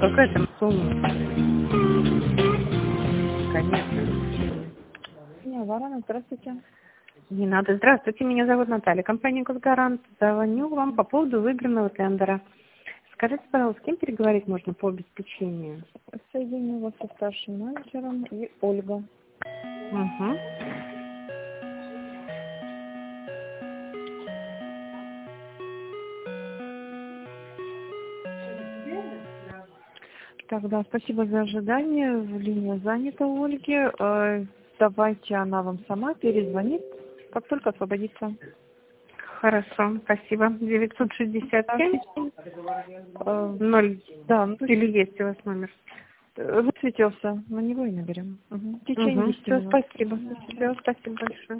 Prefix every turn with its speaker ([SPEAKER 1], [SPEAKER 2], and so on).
[SPEAKER 1] какая там сумма? Конечно.
[SPEAKER 2] Не, Варана, здравствуйте.
[SPEAKER 1] Не надо. Здравствуйте, меня зовут Наталья, компания «Госгарант». Звоню вам по поводу выигранного тендера. Скажите, пожалуйста, с кем переговорить можно по обеспечению?
[SPEAKER 2] Соединю вас со старшим менеджером и Ольга.
[SPEAKER 1] Угу.
[SPEAKER 2] Тогда спасибо за ожидание. Линия занята у Ольги. Давайте она вам сама перезвонит, как только освободится.
[SPEAKER 1] Хорошо, спасибо. 967 0.
[SPEAKER 2] Да,
[SPEAKER 1] Или есть у вас номер?
[SPEAKER 2] высветился. На него и наберем. В течение 10
[SPEAKER 1] Все,
[SPEAKER 2] минут.
[SPEAKER 1] спасибо. Все, спасибо большое.